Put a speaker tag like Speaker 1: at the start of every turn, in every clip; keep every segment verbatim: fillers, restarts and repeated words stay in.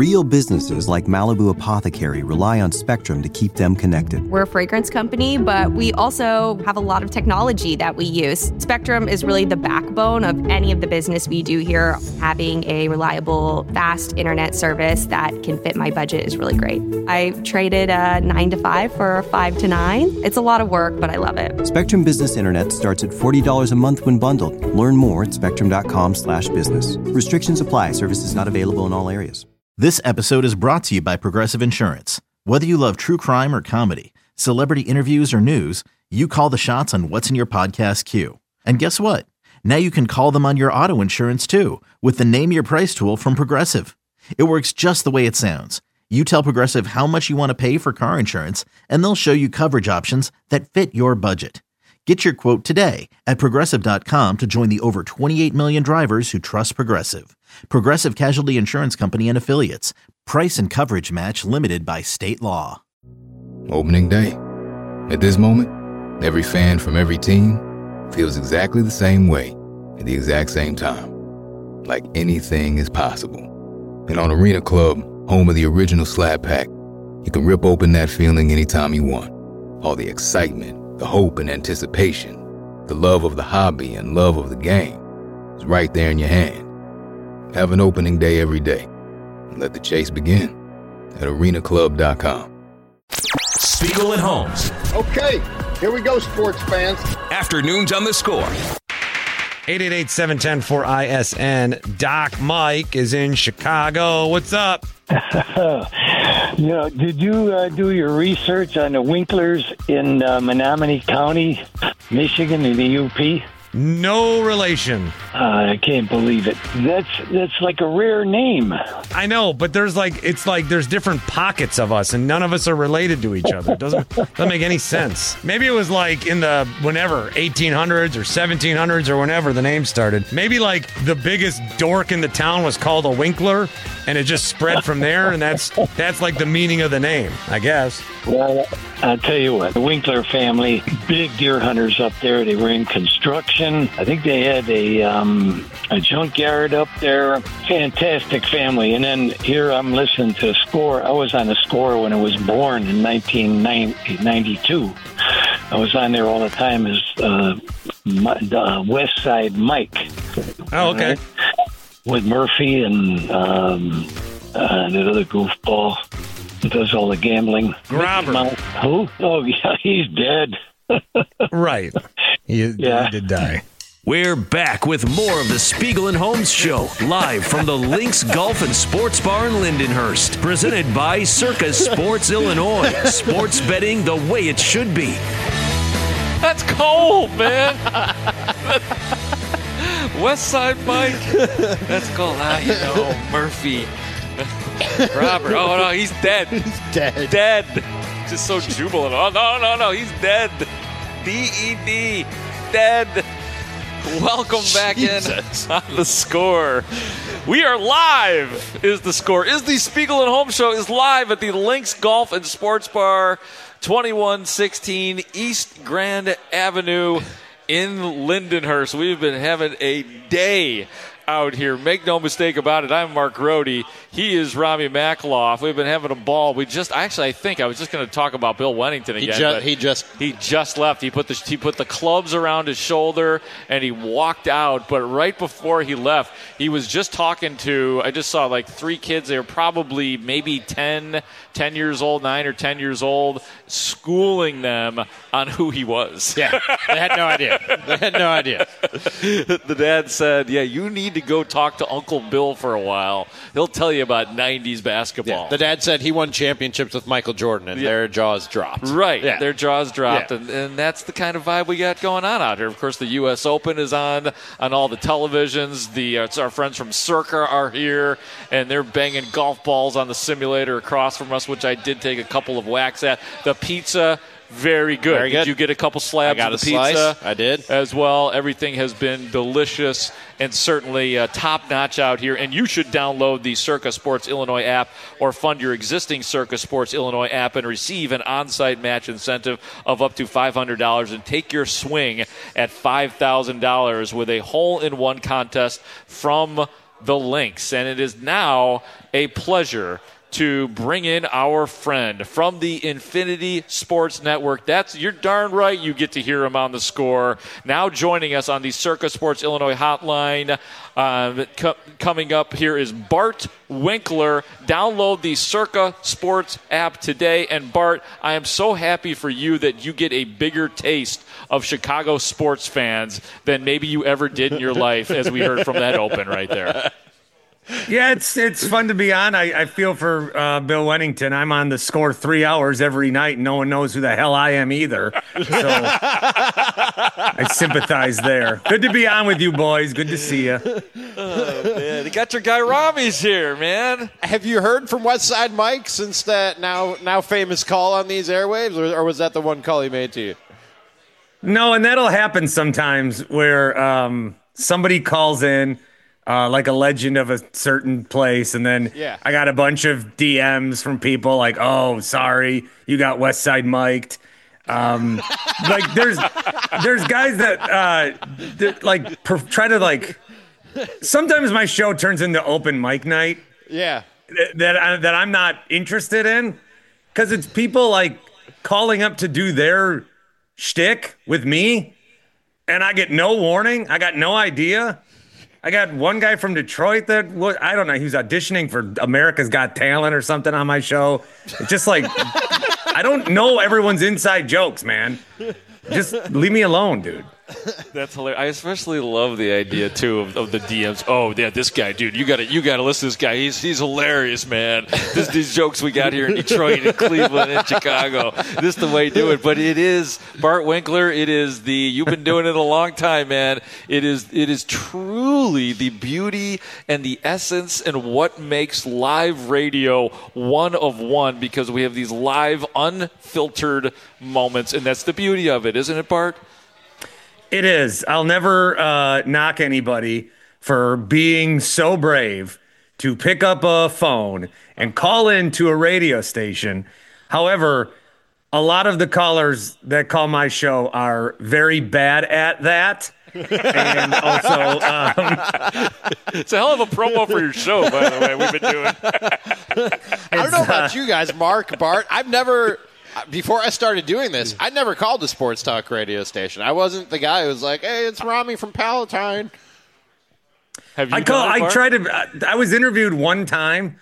Speaker 1: Real businesses like Malibu Apothecary rely on Spectrum to keep them connected.
Speaker 2: We're a fragrance company, but we also have a lot of technology that we use. Spectrum is really the backbone of any of the business we do here. Having a reliable, fast internet service that can fit my budget is really great. I traded a nine to five for a five to nine. It's a lot of work, but I love it.
Speaker 1: Spectrum Business Internet starts at forty dollars a month when bundled. Learn more at spectrum.com slash business. Restrictions apply. Services not available in all areas.
Speaker 3: This episode is brought to you by Progressive Insurance. Whether you love true crime or comedy, celebrity interviews or news, you call the shots on what's in your podcast queue. And guess what? Now you can call them on your auto insurance too with the Name Your Price tool from Progressive. It works just the way it sounds. You tell Progressive how much you want to pay for car insurance, and they'll show you coverage options that fit your budget. Get your quote today at Progressive dot com to join the over twenty-eight million drivers who trust Progressive. Progressive Casualty Insurance Company and Affiliates. Price and coverage match limited by state law.
Speaker 4: Opening day. At this moment, every fan from every team feels exactly the same way at the exact same time. Like anything is possible. And on Arena Club, home of the original Slab Pack, you can rip open that feeling anytime you want. All the excitement, the hope and anticipation, the love of the hobby and love of the game is right there in your hand. Have an opening day every day. And let the chase begin at arena club dot com.
Speaker 5: Spiegel and Holmes.
Speaker 6: Okay, here we go, sports fans.
Speaker 5: Afternoons on the Score.
Speaker 7: eight eight eight, seven one zero, four I S N. Doc Mike is in Chicago. What's up?
Speaker 8: You know, did you uh, do your research on the Winklers in uh, Menominee County, Michigan, in the U P?
Speaker 7: No relation.
Speaker 8: Uh, I can't believe it. That's that's like a rare name.
Speaker 7: I know, but there's like it's like there's different pockets of us, and none of us are related to each other. It doesn't doesn't make any sense. Maybe it was like in the whenever eighteen hundreds or seventeen hundreds or whenever the name started. Maybe like the biggest dork in the town was called a Winkler, and it just spread from there, and that's that's like the meaning of the name, I guess.
Speaker 8: Well, I'll tell you what, the Winkler family, big deer hunters up there. They were in construction. I think they had a um, a junkyard up there. Fantastic family. And then here I'm listening to Score. I was on the Score when it was born in nineteen ninety-two. I was on there all the time as uh, uh, West Side Mike.
Speaker 7: Oh, okay.
Speaker 8: Right? With Murphy and um, uh, that other goofball who does all the gambling.
Speaker 7: Robert.
Speaker 8: Who? Oh, yeah, he's dead.
Speaker 7: Right. He,
Speaker 8: yeah.
Speaker 7: he did die.
Speaker 5: We're back with more of the Spiegel and Holmes Show, live from the Lynx Golf and Sports Bar in Lindenhurst, presented by Circa Sports Illinois. Sports betting the way it should be.
Speaker 9: That's cold, man. West Side Mike. That's cold. Ah, you know, Murphy. Robert. Oh, no, he's dead.
Speaker 10: He's dead.
Speaker 9: Dead. Just so jubilant. Oh, no, no, no, he's dead. D E D. Dead. Welcome back
Speaker 10: Jesus.
Speaker 9: in on the Score. We are live. Is the Score? Is the Spiegel and Holmes Show is live at the Lynx Golf and Sports Bar, twenty-one sixteen East Grand Avenue in Lindenhurst. We've been having a day out here. Make no mistake about it. I'm Mark Rohde. He is Rami Makloff. We've been having a ball. We just actually, I think I was just going to talk about Bill Wennington again.
Speaker 10: He, ju- he just
Speaker 9: he just left. He put the he put the clubs around his shoulder and he walked out. But right before he left, he was just talking to. I just saw like three kids. They were probably maybe ten, ten years old, nine or ten years old, schooling them on who he was.
Speaker 10: Yeah, they had no idea. They had no idea.
Speaker 9: The dad said, "Yeah, you need to go talk to Uncle Bill for a while. He'll tell you about nineties basketball."
Speaker 10: Yeah. The dad said he won championships with Michael Jordan, and
Speaker 9: yeah.
Speaker 10: their jaws dropped.
Speaker 9: Right,
Speaker 10: yeah.
Speaker 9: their jaws dropped,
Speaker 10: yeah.
Speaker 9: and, and that's the kind of vibe we got going on out here. Of course, the U S Open is on on all the televisions. The uh, it's our friends from Circa are here, and they're banging golf balls on the simulator across from us, which I did take a couple of whacks at. The pizza. Very good.
Speaker 10: Very good.
Speaker 9: Did you get a couple slabs
Speaker 10: I got
Speaker 9: of the
Speaker 10: a
Speaker 9: pizza?
Speaker 10: Slice. I did.
Speaker 9: As well. Everything has been delicious and certainly uh, top-notch out here. And you should download the Circa Sports Illinois app or fund your existing Circa Sports Illinois app and receive an on-site match incentive of up to five hundred dollars and take your swing at five thousand dollars with a hole-in-one contest from the Lynx. And it is now a pleasure to bring in our friend from the Infinity Sports Network. That's, you're darn right, you get to hear him on The Score. Now joining us on the Circa Sports Illinois hotline. Uh, co- coming up here is Bart Winkler. Download the Circa Sports app today. And Bart, I am so happy for you that you get a bigger taste of Chicago sports fans than maybe you ever did in your life, as we heard from that open right there.
Speaker 7: Yeah, it's it's fun to be on. I, I feel for uh, Bill Wennington. I'm on The Score three hours every night, and no one knows who the hell I am either. So I sympathize there. Good to be on with you, boys. Good to see you.
Speaker 9: Oh, man. You got your guy Rami's here, man.
Speaker 10: Have you heard from Westside Mike since that now now famous call on these airwaves, or, or was that the one call he made to you?
Speaker 7: No, and that'll happen sometimes where um, somebody calls in, Uh, like a legend of a certain place, and then
Speaker 10: yeah.
Speaker 7: I got a bunch of D Ms from people like, "Oh, sorry, you got West Side mic'd." Um, like there's there's guys that, uh, that like per- try to like. Sometimes my show turns into open mic night.
Speaker 10: Yeah,
Speaker 7: th- that I, that I'm not interested in, because it's people like calling up to do their shtick with me, and I get no warning. I got no idea. I got one guy from Detroit that was, I don't know, he was auditioning for America's Got Talent or something on my show. It's just like, I don't know everyone's inside jokes, man. Just leave me alone, dude.
Speaker 9: That's hilarious. I especially love the idea too of, of the D Ms. Oh, yeah, this guy, dude, you gotta you gotta listen to this guy. He's he's hilarious, man. This these jokes we got here in Detroit and Cleveland and Chicago. This is the way to do it. But it is Bart Winkler. It is the you've been doing it a long time, man. It is it is truly the beauty and the essence and what makes live radio one of one, because we have these live, unfiltered moments, and that's the beauty of it, isn't it, Bart?
Speaker 7: It is. I'll never uh, knock anybody for being so brave to pick up a phone and call into a radio station. However, a lot of the callers that call my show are very bad at that. And also, um,
Speaker 9: it's a hell of a promo for your show, by the way, we've been doing.
Speaker 10: I don't know about uh, you guys, Mark, Bart. I've never... Before I started doing this, I never called a sports talk radio station. I wasn't the guy who was like, "Hey, it's Rami from Palatine."
Speaker 9: Have you?
Speaker 7: I call. I tried to. I was interviewed one time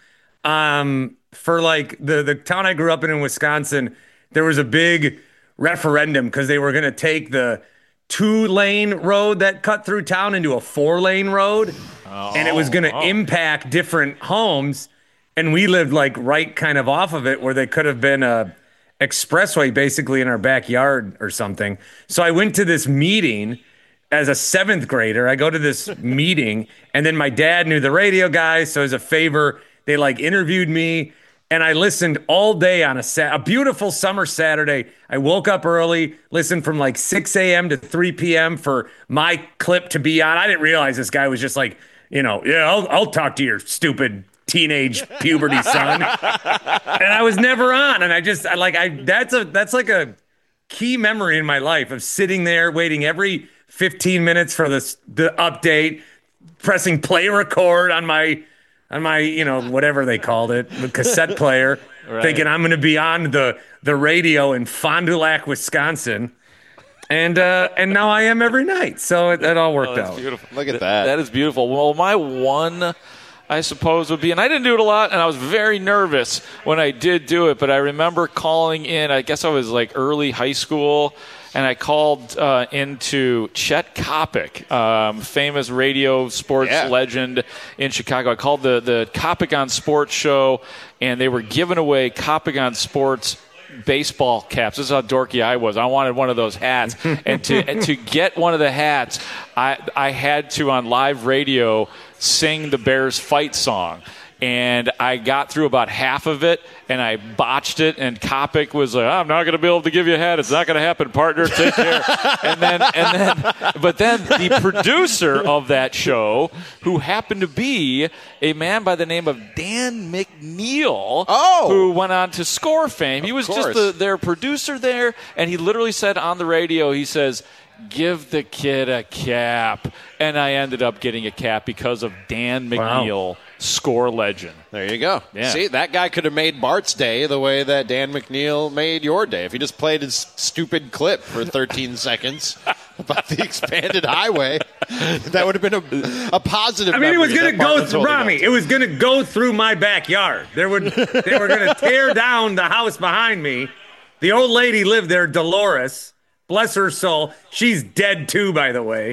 Speaker 7: um, for like the the town I grew up in in Wisconsin. There was a big referendum because they were going to take the two lane road that cut through town into a four lane road, oh, and it was going to oh. impact different homes. And we lived like right kind of off of it, where they could have been a expressway basically in our backyard or something. So I went to this meeting as a seventh grader. I go to this meeting, and then my dad knew the radio guy, so as a favor, they like interviewed me, and I listened all day on a sa- a beautiful summer Saturday. I woke up early, listened from like six a.m. to three p.m. for my clip to be on. I didn't realize this guy was just like, you know, yeah, I'll, I'll talk to your stupid teenage puberty son. And I was never on, and I just I like I that's a that's like a key memory in my life of sitting there waiting every fifteen minutes for this the update, pressing play record on my on my you know whatever they called it, the cassette player, right. Thinking I'm going to be on the the radio in Fond du Lac, Wisconsin. And uh, and now I am every night, so it, it all worked
Speaker 9: oh, that's
Speaker 7: out.
Speaker 9: Beautiful.
Speaker 10: Look at that.
Speaker 9: That is beautiful. Well, my one, I suppose, would be, and I didn't do it a lot, and I was very nervous when I did do it, but I remember calling in, I guess I was like early high school, and I called uh, into Chet Kopic, um, famous radio sports
Speaker 10: yeah.
Speaker 9: legend in Chicago. I called the, the Kopic on Sports show, and they were giving away Kopic on Sports baseball caps. This is how dorky I was. I wanted one of those hats, and to and to get one of the hats, I I had to on live radio sing the Bears fight song. And I got through about half of it, and I botched it. And Kopic was like, "I'm not going to be able to give you a hat. It's not going to happen, partner. Take care." and then, and then, but then the producer of that show, who happened to be a man by the name of Dan McNeil,
Speaker 10: oh.
Speaker 9: who went on to Score fame. He was
Speaker 10: of
Speaker 9: just the, their producer there, and he literally said on the radio, he says, give the kid a cap. And I ended up getting a cap because of Dan McNeil, wow. score legend.
Speaker 10: There you go.
Speaker 9: Yeah.
Speaker 10: See, that guy could have made Bart's day the way that Dan McNeil made your day. If he just played his stupid clip for thirteen seconds about the expanded highway, that would have been a, a positive.
Speaker 7: I mean, it was going to go through, Rami, it was going to go through my backyard. There would, they were going to tear down the house behind me. The old lady lived there, Dolores. Bless her soul. She's dead too, by the way.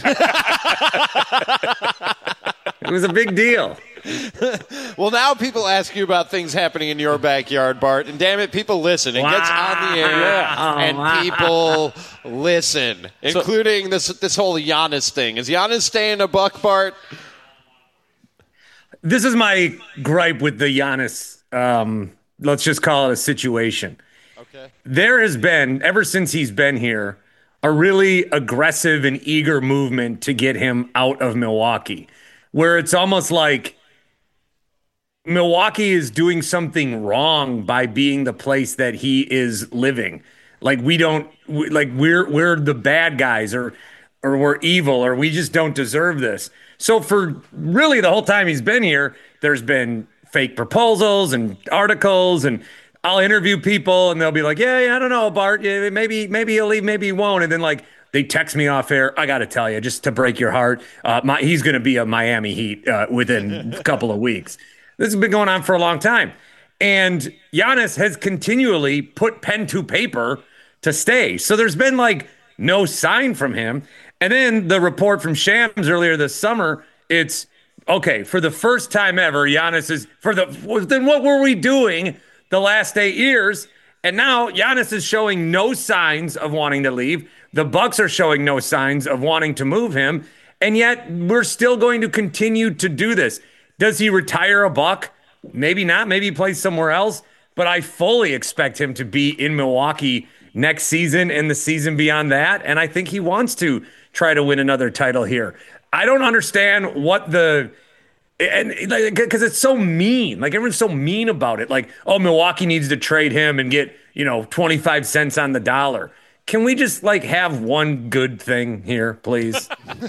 Speaker 7: It was a big deal.
Speaker 10: Well, now people ask you about things happening in your backyard, Bart, and damn it, people listen. It wow. gets on the air,
Speaker 9: yeah.
Speaker 10: and
Speaker 9: wow.
Speaker 10: people listen, including so, this this whole Giannis thing. Is Giannis staying a buck, Bart?
Speaker 7: This is my gripe with the Giannis, um, let's just call it a situation.
Speaker 10: Okay.
Speaker 7: There has been, ever since he's been here, a really aggressive and eager movement to get him out of Milwaukee, where it's almost like Milwaukee is doing something wrong by being the place that he is living. Like we don't, we, like we're we're the bad guys, or or we're evil, or we just don't deserve this. So for really the whole time he's been here, there's been fake proposals and articles, and I'll interview people and they'll be like, yeah, yeah I don't know, Bart, yeah, maybe maybe he'll leave, maybe he won't, and then like they text me off air. I got to tell you, just to break your heart, uh, my, he's going to be a Miami Heat uh, within a couple of weeks. This has been going on for a long time. And Giannis has continually put pen to paper to stay. So there's been like no sign from him. And then the report from Shams earlier this summer, it's, okay, for the first time ever, Giannis is, for the, then what were we doing the last eight years? And now Giannis is showing no signs of wanting to leave. The Bucks are showing no signs of wanting to move him. And yet we're still going to continue to do this. Does he retire a Buck? Maybe not. Maybe he plays somewhere else. But I fully expect him to be in Milwaukee next season and the season beyond that. And I think he wants to try to win another title here. I don't understand what the... And because it's so mean, like everyone's so mean about it. Like, oh, Milwaukee needs to trade him and get, you know, twenty-five cents on the dollar. Can we just like have one good thing here, please?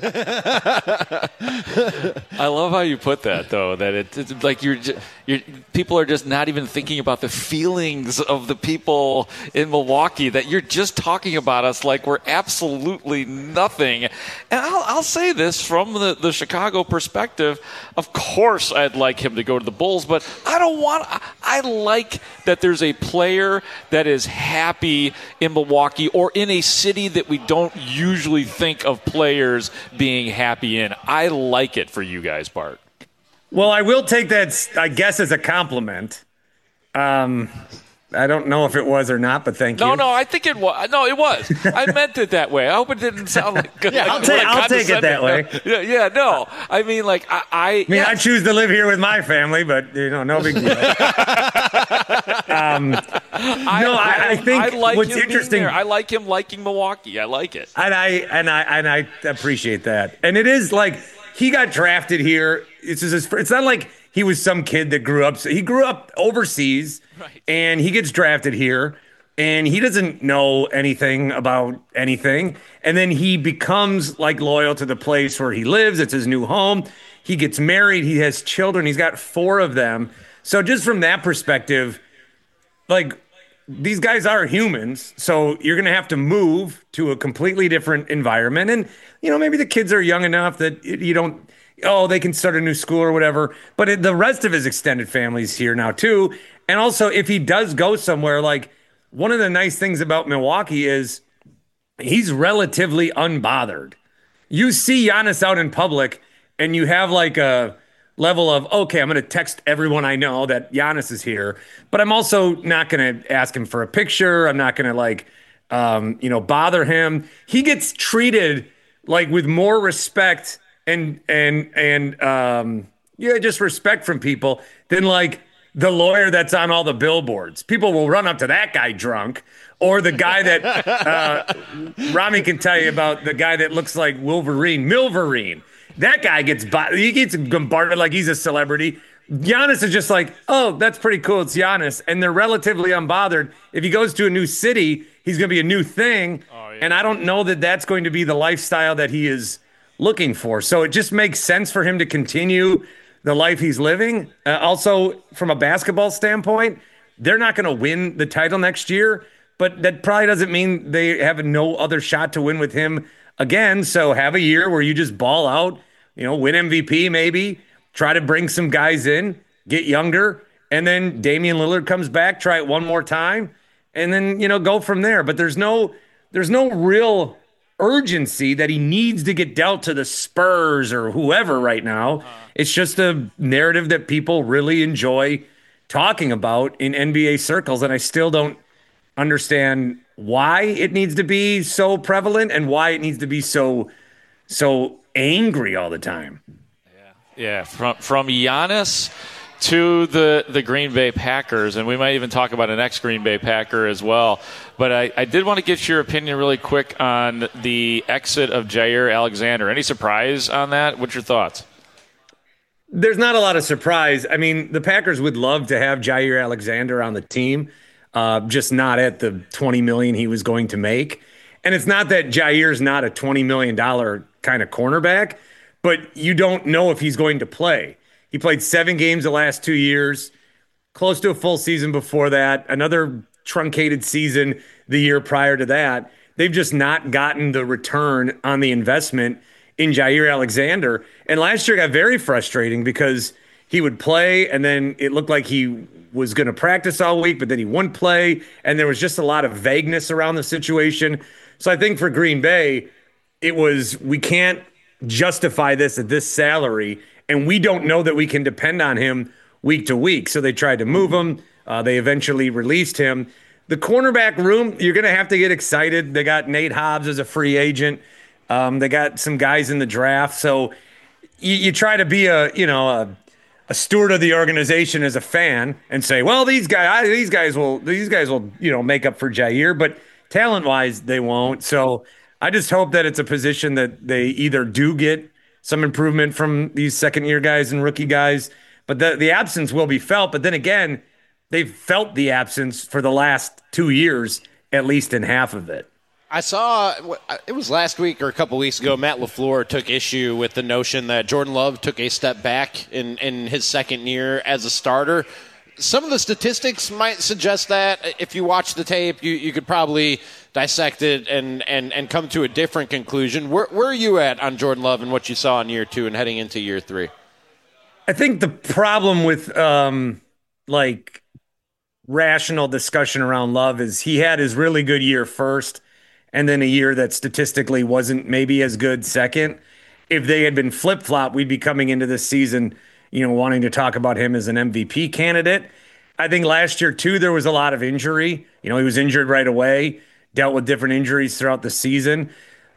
Speaker 9: I love how you put that, though. That it, it's like you're, you're, people are just not even thinking about the feelings of the people in Milwaukee. That you're just talking about us like we're absolutely nothing. And I'll, I'll say this from the, the Chicago perspective. Of course, I'd like him to go to the Bulls, but I don't want. I like that there's a player that is happy in Milwaukee or in a city that we don't usually think of players being happy in. I like it for you guys, Bart.
Speaker 7: Well, I will take that, I guess, as a compliment. Um, I don't know if it was or not, but thank
Speaker 9: no,
Speaker 7: you.
Speaker 9: No, no, I think it was. No, it was. I meant it that way. I hope it didn't sound like good.
Speaker 7: yeah,
Speaker 9: like,
Speaker 7: I'll, take,
Speaker 9: like
Speaker 7: I'll take it that way.
Speaker 9: Yeah, yeah, no. I mean, like, I... I,
Speaker 7: I mean,
Speaker 9: yes.
Speaker 7: I choose to live here with my family, but, you know, no big deal. um,
Speaker 9: I,
Speaker 7: no, I, I think
Speaker 9: I like
Speaker 7: what's
Speaker 9: him
Speaker 7: interesting...
Speaker 9: I like him liking Milwaukee. I like it.
Speaker 7: And I, and I, and I appreciate that. And it is like, he got drafted here. It's just his, it's not like he was some kid that grew up. He grew up overseas, right. And he gets drafted here, and he doesn't know anything about anything. And then he becomes like loyal to the place where he lives. It's his new home. He gets married. He has children. He's got four of them. So just from that perspective, like, these guys are humans, so you're going to have to move to a completely different environment. And, you know, maybe the kids are young enough that you don't, oh, they can start a new school or whatever. But it, the rest of his extended family's here now, too. And also, if he does go somewhere, like, one of the nice things about Milwaukee is he's relatively unbothered. You see Giannis out in public, and you have, like, a level of, okay, I'm going to text everyone I know that Giannis is here, but I'm also not going to ask him for a picture. I'm not going to like, um, you know, bother him. He gets treated like with more respect and, and, and, um, yeah, just respect from people than like the lawyer that's on all the billboards. People will run up to that guy drunk, or the guy that, uh, Rami can tell you about, the guy that looks like Wolverine, Milverine. That guy gets he gets bombarded like he's a celebrity. Giannis is just like, oh, that's pretty cool. It's Giannis. And they're relatively unbothered. If he goes to a new city, he's going to be a new thing. Oh, yeah. And I don't know that that's going to be the lifestyle that he is looking for. So it just makes sense for him to continue the life he's living. Uh, also, from a basketball standpoint, they're not going to win the title next year, but that probably doesn't mean they have no other shot to win with him again. So have a year where you just ball out, you know, win M V P maybe, try to bring some guys in, get younger, and then Damian Lillard comes back, try it one more time, and then, you know, go from there. But there's no there's no real urgency that he needs to get dealt to the Spurs or whoever right now. It's just a narrative that people really enjoy talking about in N B A circles, and I still don't understand why it needs to be so prevalent and why it needs to be so so angry all the time.
Speaker 9: Yeah, yeah. From from Giannis to the, the Green Bay Packers, and we might even talk about an ex-Green Bay Packer as well. But I, I did want to get your opinion really quick on the exit of Jair Alexander. Any surprise on that? What's your thoughts?
Speaker 7: There's not a lot of surprise. I mean, the Packers would love to have Jair Alexander on the team, uh, just not at the twenty million dollars he was going to make. And it's not that Jair's not a twenty million dollars kind of cornerback, but you don't know if he's going to play. He played seven games the last two years, close to a full season before that, another truncated season the year prior to that. They've just not gotten the return on the investment in Jair Alexander. And last year got very frustrating because he would play and then it looked like he was going to practice all week, but then he wouldn't play. And there was just a lot of vagueness around the situation. So I think for Green Bay, it was, we can't justify this at this salary, and we don't know that we can depend on him week to week. So they tried to move him. Uh, they eventually released him. The cornerback room, you're going to have to get excited. They got Nate Hobbs as a free agent. Um, they got some guys in the draft. So you, you try to be a, you know, a, a steward of the organization as a fan and say, well, these guys, these guys will, these guys will, you know, make up for Jair, but talent-wise, they won't. So I just hope that it's a position that they either do get some improvement from these second-year guys and rookie guys, but the, the absence will be felt. But then again, they've felt the absence for the last two years, at least in half of it.
Speaker 10: I saw, it was last week or a couple weeks ago, Matt LaFleur took issue with the notion that Jordan Love took a step back in, in his second year as a starter. Some of the statistics might suggest that. If you watch the tape, you, you could probably dissect it and, and, and come to a different conclusion. Where, where are you at on Jordan Love and what you saw in year two and heading into year three?
Speaker 7: I think the problem with um, like rational discussion around Love is he had his really good year first and then a year that statistically wasn't maybe as good second. If they had been flip-flop, we'd be coming into this season, you know, wanting to talk about him as an M V P candidate. I think last year, too, there was a lot of injury. You know, he was injured right away, dealt with different injuries throughout the season.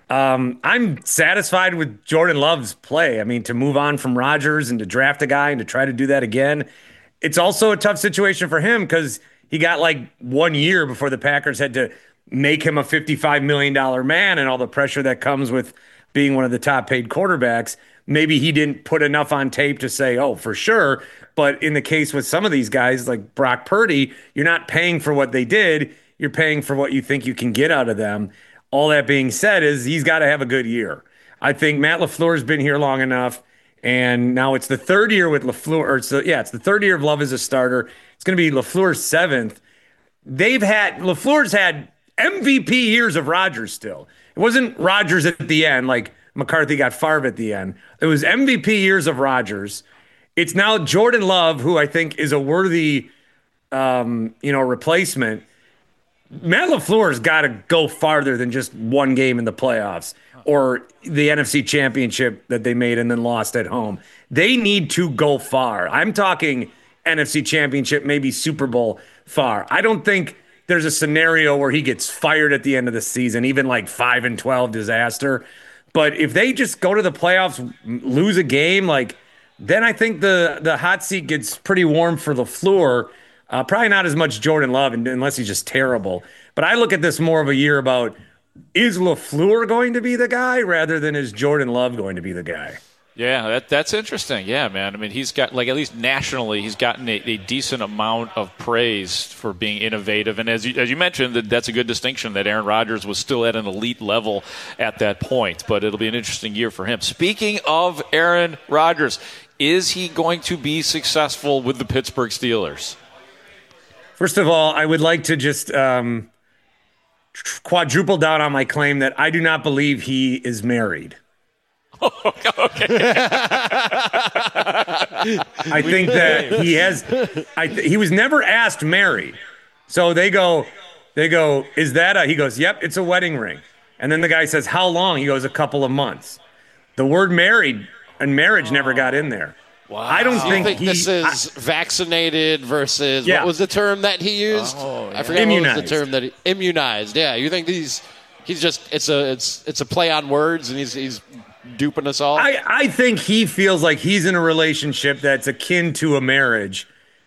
Speaker 7: Um, I'm satisfied with Jordan Love's play. I mean, to move on from Rodgers and to draft a guy and to try to do that again. It's also a tough situation for him because he got like one year before the Packers had to make him a fifty-five million dollars man and all the pressure that comes with being one of the top paid quarterbacks. Maybe he didn't put enough on tape to say, oh, for sure. But in the case with some of these guys like Brock Purdy, you're not paying for what they did. You're paying for what you think you can get out of them. All that being said is he's got to have a good year. I think Matt LaFleur's been here long enough, and now it's the third year with LaFleur. Or it's the, yeah, it's the third year of Love as a starter. It's going to be LaFleur's seventh. They've had LaFleur's had M V P years of Rodgers still. It wasn't Rodgers at the end, like McCarthy got Favre at the end. It was M V P years of Rodgers. It's now Jordan Love, who I think is a worthy, um, you know, replacement. Matt LaFleur's got to go farther than just one game in the playoffs or the N F C Championship that they made and then lost at home. They need to go far. I'm talking N F C Championship, maybe Super Bowl far. I don't think there's a scenario where he gets fired at the end of the season, even like five and twelve disaster. But if they just go to the playoffs, lose a game, like then I think the the hot seat gets pretty warm for LaFleur. Uh, probably not as much Jordan Love, unless he's just terrible. But I look at this more of a year about, is LaFleur going to be the guy rather than is Jordan Love going to be the guy?
Speaker 9: Yeah, that, that's interesting. Yeah, man. I mean, he's got, like, at least nationally, he's gotten a, a decent amount of praise for being innovative. And as you, as you mentioned, that that's a good distinction that Aaron Rodgers was still at an elite level at that point. But it'll be an interesting year for him. Speaking of Aaron Rodgers, is he going to be successful with the Pittsburgh Steelers?
Speaker 7: First of all, I would like to just um, quadruple down on my claim that I do not believe he is married.
Speaker 9: Okay.
Speaker 7: I think that he has. I th- he was never asked married, so they go, they go. Is that a? He goes, yep, it's a wedding ring. And then the guy says, how long? He goes, a couple of months. The word married and marriage never got in there.
Speaker 9: Wow.
Speaker 7: I don't
Speaker 10: Do you
Speaker 7: think,
Speaker 10: think
Speaker 7: he,
Speaker 10: this is
Speaker 7: I,
Speaker 10: vaccinated versus
Speaker 7: Yeah.
Speaker 10: what was the term that he used?
Speaker 9: Oh, yeah.
Speaker 10: I forget
Speaker 7: Immunized.
Speaker 10: what was the term that he, immunized. Yeah, you think he's he's just it's a it's it's a play on words and he's he's duping us all.
Speaker 7: I, I think he feels like he's in a relationship that's akin to a marriage,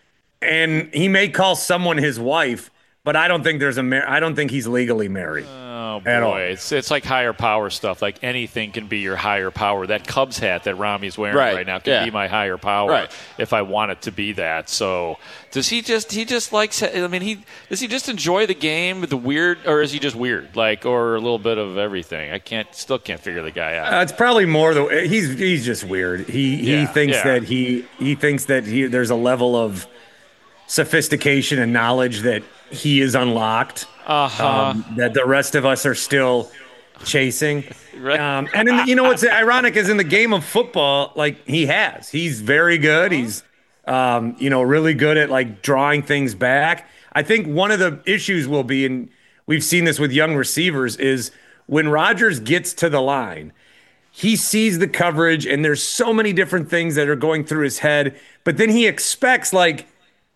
Speaker 7: and he may call someone his wife, but I don't think there's a mar- I don't think he's legally married.
Speaker 9: Oh,
Speaker 7: At all.
Speaker 9: boy. It's, it's like higher power stuff. Like anything can be your higher power. That Cubs hat that Rami's wearing right,
Speaker 10: Right,
Speaker 9: now can
Speaker 10: yeah.
Speaker 9: be my higher power
Speaker 10: Right.
Speaker 9: if I want it to be that. So does he just, he just likes, I mean, he does he just enjoy the game, the weird, or is he just weird? Like, or a little bit of everything? I can't, still can't figure the guy out.
Speaker 7: Uh, it's probably more the he's he's just weird. He he
Speaker 9: Yeah,
Speaker 7: thinks
Speaker 9: yeah.
Speaker 7: that he he thinks that he there's a level of sophistication and knowledge that he is unlocked.
Speaker 9: Uh-huh.
Speaker 7: Um, that the rest of us are still chasing.
Speaker 9: Right.
Speaker 7: Um, and in the, you know what's ironic is in the game of football, like he has, he's very good. He's, um, you know, really good at like drawing things back. I think one of the issues will be, and we've seen this with young receivers, is when Rodgers gets to the line, he sees the coverage and there's so many different things that are going through his head, but then he expects like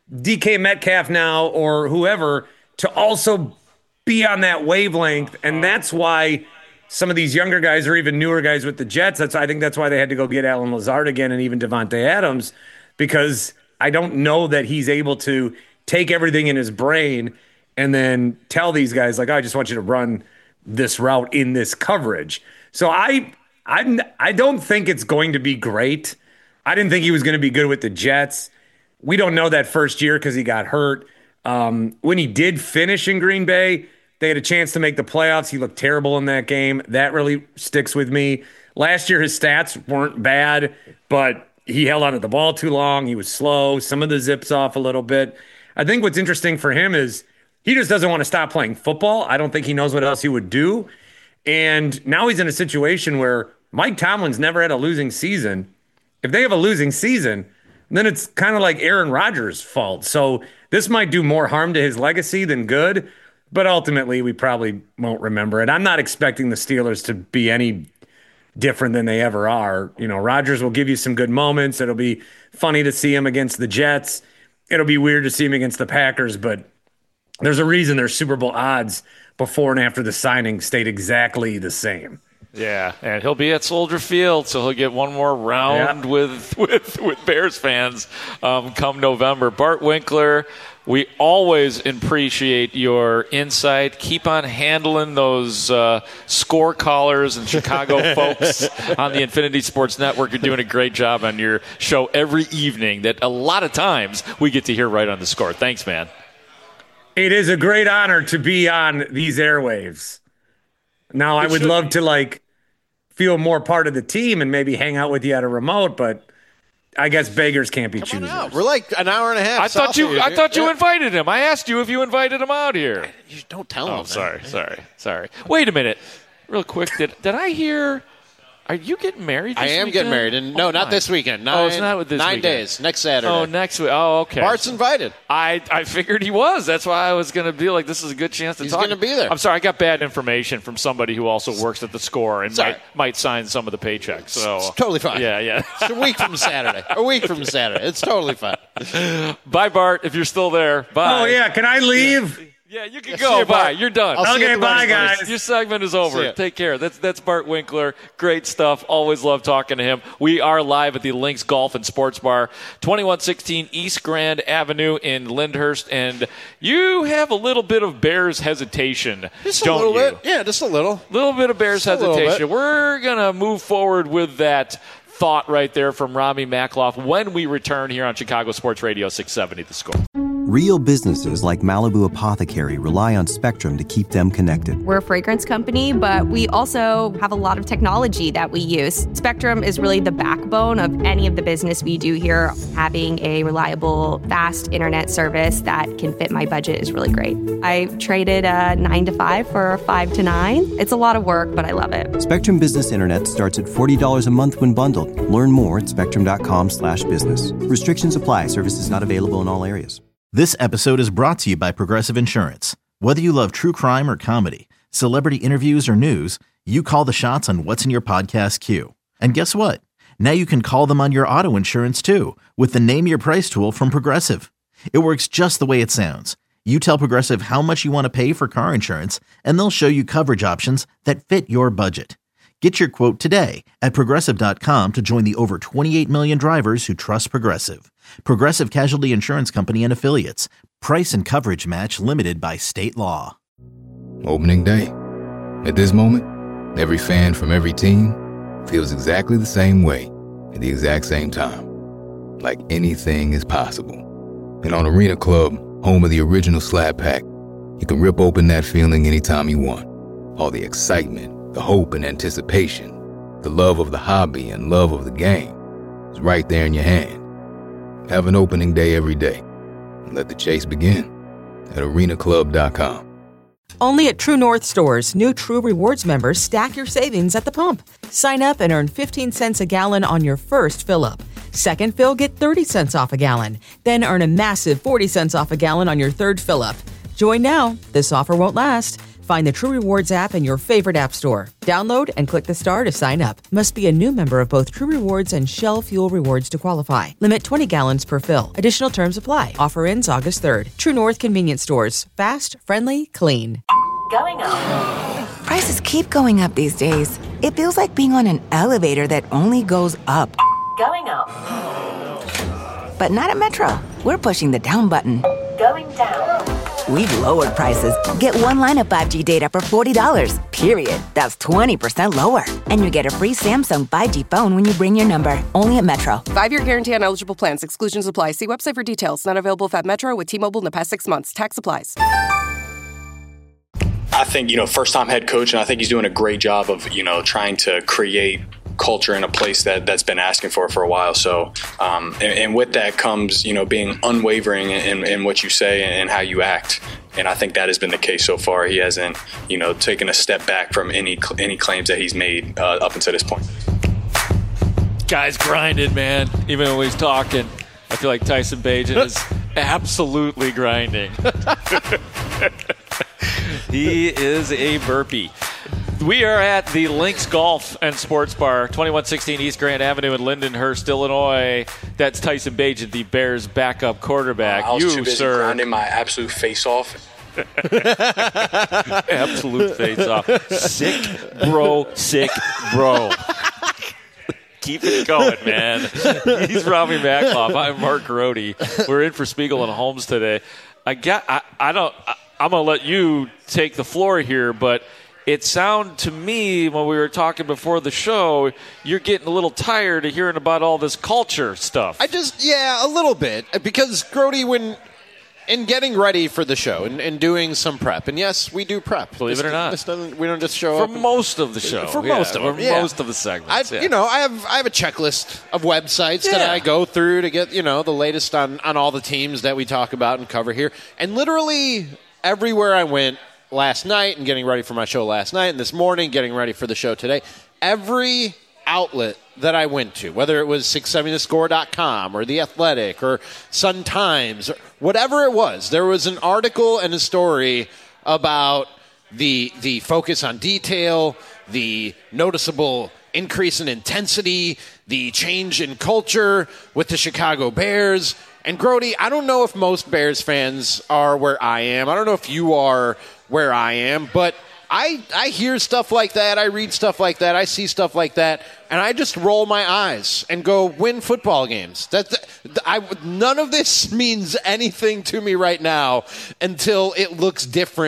Speaker 7: D K Metcalf now or whoever to also be on that wavelength. And that's why some of these younger guys or even newer guys with the Jets, that's I think that's why they had to go get Alan Lazard again and even Devontae Adams, because I don't know that he's able to take everything in his brain and then tell these guys, like, oh, I just want you to run this route in this coverage. So I I'm, I don't think it's going to be great. I didn't think he was going to be good with the Jets. We don't know that first year because he got hurt. Um, when he did finish in Green Bay, they had a chance to make the playoffs. He looked terrible in that game. That really sticks with me. Last year, his stats weren't bad, but he held on to the ball too long. He was slow. Some of the zips off a little bit. I think what's interesting for him is he just doesn't want to stop playing football. I don't think he knows what else he would do. And now he's in a situation where Mike Tomlin's never had a losing season. If they have a losing season, then it's kind of like Aaron Rodgers' fault. So this might do more harm to his legacy than good, but ultimately we probably won't remember it. I'm not expecting the Steelers to be any different than they ever are. You know, Rodgers will give you some good moments. It'll be funny to see him against the Jets. It'll be weird to see him against the Packers, but there's a reason their Super Bowl odds before and after the signing stayed exactly the same.
Speaker 9: Yeah, and he'll be at Soldier Field, so he'll get one more round
Speaker 7: Yeah.
Speaker 9: with, with with Bears fans um, come November. Bart Winkler, we always appreciate your insight. Keep on handling those uh, score callers and Chicago folks on the Infinity Sports Network. You're doing a great job on your show every evening that a lot of times we get to hear right on the score. Thanks, man.
Speaker 7: It is a great honor to be on these airwaves. Now, I would love to like feel more part of the team and maybe hang out with you at a remote, but I guess beggars can't be choosers.
Speaker 10: We're like an hour and a half.
Speaker 9: I thought
Speaker 10: south
Speaker 9: you.
Speaker 10: of you.
Speaker 9: I thought you
Speaker 10: Yeah.
Speaker 9: invited him. I asked you if you invited him out here.
Speaker 10: You don't tell
Speaker 9: Oh,
Speaker 10: him.
Speaker 9: sorry, sorry, sorry. Wait a minute, real quick. Did did I hear? Are you getting married? This
Speaker 10: I am
Speaker 9: weekend?
Speaker 10: getting married, and no,
Speaker 9: Oh,
Speaker 10: not
Speaker 9: my.
Speaker 10: this weekend. Nine,
Speaker 9: Oh, it's not with this
Speaker 10: nine
Speaker 9: weekend.
Speaker 10: days. Next Saturday.
Speaker 9: Oh, next week. Oh, okay.
Speaker 10: Bart's invited.
Speaker 9: I, I figured he was. That's why I was going to be like, this is a good chance to
Speaker 10: He's
Speaker 9: talk.
Speaker 10: gonna be there.
Speaker 9: I'm sorry, I got bad information from somebody who also works at the Score and
Speaker 10: Sorry.
Speaker 9: might might sign some of the paychecks. So
Speaker 10: It's totally fine.
Speaker 9: Yeah, yeah.
Speaker 10: It's a week from Saturday. A week from Saturday. It's totally fine.
Speaker 9: Bye, Bart. If you're still there. Bye.
Speaker 7: Oh, yeah. Can I leave?
Speaker 9: Yeah, you can
Speaker 10: Yeah,
Speaker 9: go.
Speaker 10: see you,
Speaker 9: Bye.
Speaker 10: Bart.
Speaker 9: You're done.
Speaker 10: I'll see you
Speaker 7: Okay,
Speaker 10: at the
Speaker 7: bye,
Speaker 10: Wednesday.
Speaker 7: guys.
Speaker 9: Your segment is
Speaker 10: See
Speaker 9: over.
Speaker 10: ya.
Speaker 9: Take care. That's that's Bart Winkler. Great stuff. Always love talking to him. We are live at the Lynx Golf and Sports Bar, twenty-one sixteen East Grand Avenue in Lyndhurst, and you have a little bit of Bears hesitation,
Speaker 10: Just a
Speaker 9: don't
Speaker 10: little
Speaker 9: you?
Speaker 10: bit. Yeah, just a little.
Speaker 9: Little bit of Bears
Speaker 10: Just a little
Speaker 9: hesitation.
Speaker 10: bit.
Speaker 9: We're gonna move forward with that thought right there from Rami Makloff when we return here on Chicago Sports Radio six seventy The Score.
Speaker 1: Real businesses like Malibu Apothecary rely on Spectrum to keep them connected.
Speaker 2: We're a fragrance company, but we also have a lot of technology that we use. Spectrum is really the backbone of any of the business we do here. Having a reliable, fast internet service that can fit my budget is really great. I traded a nine to five for a five to nine. It's a lot of work, but I love it.
Speaker 1: Spectrum Business Internet starts at forty dollars a month when bundled. Learn more at spectrum.com slash business. Restrictions apply. Services not available in all areas.
Speaker 3: This episode is brought to you by Progressive Insurance. Whether you love true crime or comedy, celebrity interviews or news, you call the shots on what's in your podcast queue. And guess what? Now you can call them on your auto insurance too with the Name Your Price tool from Progressive. It works just the way it sounds. You tell Progressive how much you want to pay for car insurance, and they'll show you coverage options that fit your budget. Get your quote today at Progressive dot com to join the over twenty-eight million drivers who trust Progressive. Progressive Casualty Insurance Company and Affiliates. Price and coverage match limited by state law.
Speaker 4: Opening day. At this moment, every fan from every team feels exactly the same way at the exact same time. Like anything is possible. And on Arena Club, home of the original Slab Pack, you can rip open that feeling anytime you want. All the excitement, the hope and anticipation, the love of the hobby and love of the game is right there in your hand. Have an opening day every day. And let the chase begin at arena club dot com.
Speaker 11: Only at True North stores, new True Rewards members stack your savings at the pump. Sign up and earn fifteen cents a gallon on your first fill-up. Second fill, get thirty cents off a gallon. Then earn a massive forty cents off a gallon on your third fill-up. Join now. This offer won't last. Find the True Rewards app in your favorite app store. Download and click the star to sign up. Must be a new member of both True Rewards and Shell Fuel Rewards to qualify. Limit twenty gallons per fill. Additional terms apply. Offer ends August third. True North Convenience Stores. Fast, friendly, clean.
Speaker 12: Going up. Prices keep going up these days. It feels like being on an elevator that only goes up. Going up. But not at Metro. We're pushing the down button. Going down. We've lowered prices. Get one line of five G data for forty dollars, period. That's twenty percent lower. And you get a free Samsung five G phone when you bring your number. Only at Metro.
Speaker 13: Five-year guarantee on eligible plans. Exclusions apply. See website for details. Not available if at Metro with T-Mobile in the past six months. Tax applies.
Speaker 14: I think, you know, first-time head coach, and I think he's doing a great job of, you know, trying to create culture in a place that that's been asking for for a while. So, um, and, and with that comes, you know, being unwavering in, in what you say and how you act. And I think that has been the case so far. He hasn't, you know, taken a step back from any any claims that he's made uh, up until this point.
Speaker 9: Guy's grinding, man. Even when he's talking, I feel like Tyson Bagent is absolutely grinding. He is a burpee. We are at the Lynx Golf and Sports Bar, twenty-one sixteen East Grand Avenue in Lindenhurst, Illinois. That's Tyson Bagent, the Bears' backup quarterback.
Speaker 14: Uh, I was
Speaker 9: you,
Speaker 14: too busy
Speaker 9: sir,
Speaker 14: grinding my absolute face off.
Speaker 9: Absolute face off. Sick, bro. Sick, bro. Keep it going, man. He's Rami Makloff. I'm Mark Grody. We're in for Spiegel and Holmes today. I got. I, I don't. I, I'm gonna let you take the floor here, but it sounded to me when we were talking before the show, you're getting a little tired of hearing about all this culture stuff.
Speaker 10: I just, yeah, a little bit. Because, Grody, when in getting ready for the show and, and doing some prep, and yes, we do prep.
Speaker 9: Believe
Speaker 10: this,
Speaker 9: it or not.
Speaker 10: This doesn't, we don't just show
Speaker 9: for
Speaker 10: up.
Speaker 9: For most of the show.
Speaker 10: For
Speaker 9: yeah,
Speaker 10: most of them.
Speaker 9: For
Speaker 10: yeah.
Speaker 9: most of the segments.
Speaker 10: I,
Speaker 9: yeah.
Speaker 10: You know, I have I have a checklist of websites
Speaker 9: yeah.
Speaker 10: that I go through to get, you know, the latest on, on all the teams that we talk about and cover here. And literally everywhere I went, last night and getting ready for my show last night and this morning getting ready for the show today, every outlet that I went to, whether it was six seventy the score dot com or The Athletic or Sun Times, or whatever it was, there was an article and a story about the the focus on detail, the noticeable increase in intensity, the change in culture with the Chicago Bears. And Grody, I don't know if most Bears fans are where I am. I don't know if you are where I am, but I I hear stuff like that. I read stuff like that. I see stuff like that, and I just roll my eyes and go, win football games. That I none of this means anything to me right now until it looks different